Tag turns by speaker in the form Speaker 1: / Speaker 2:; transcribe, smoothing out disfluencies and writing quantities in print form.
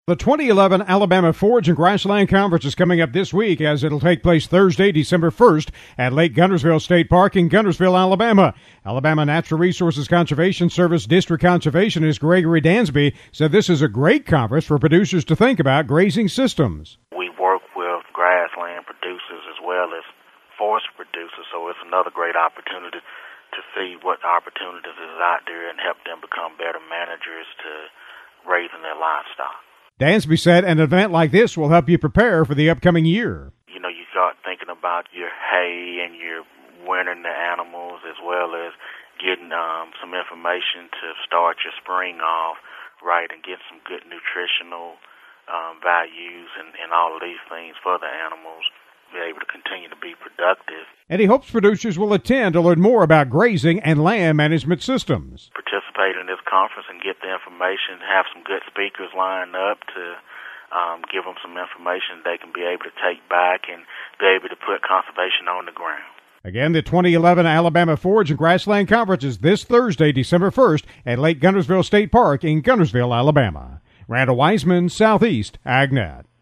Speaker 1: The 2011 Alabama Forage and Grassland Conference is coming up this week, as it'll take place Thursday, December 1st at Lake Guntersville State Park in Guntersville, Alabama. Alabama Natural Resources Conservation Service District Conservationist Gregory Dansby said this is a great conference for producers to think about grazing systems.
Speaker 2: We work with grassland producers as well as forest producers, so it's another great opportunity to see what opportunities is out there and help them become better managers to raising their livestock.
Speaker 1: Dansby said an event like this will help you prepare for the upcoming year.
Speaker 2: You know, you start thinking about your hay and your wintering the animals, as well as getting some information to start your spring off right and get some good nutritional values and all of these things for the animals, be able to continue to be productive.
Speaker 1: And he hopes producers will attend to learn more about grazing and land management systems.
Speaker 2: Participate in this conference and get the information, have some good speakers lined up to give them some information they can be able to take back and be able to put conservation on the ground.
Speaker 1: Again, the 2011 Alabama Forage and Grassland Conference is this Thursday, December 1st at Lake Guntersville State Park in Guntersville, Alabama. Randall Wiseman, Southeast AgNet.